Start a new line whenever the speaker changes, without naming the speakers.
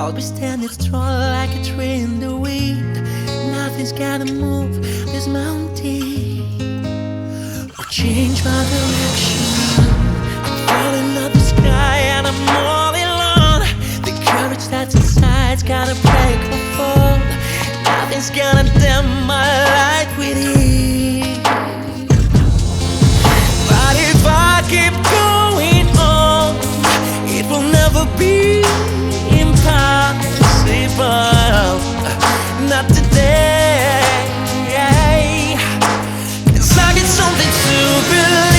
I'll be standing strong like a tree in the wind. Nothing's gonna move this mountain or change my direction. I'm falling up the sky and I'm all alone. The courage that's inside's gotta break my fall. Nothing's gonna dim my light within. But if I keep going on, it will never be impossible. Not today. 'Cause I get something to believe.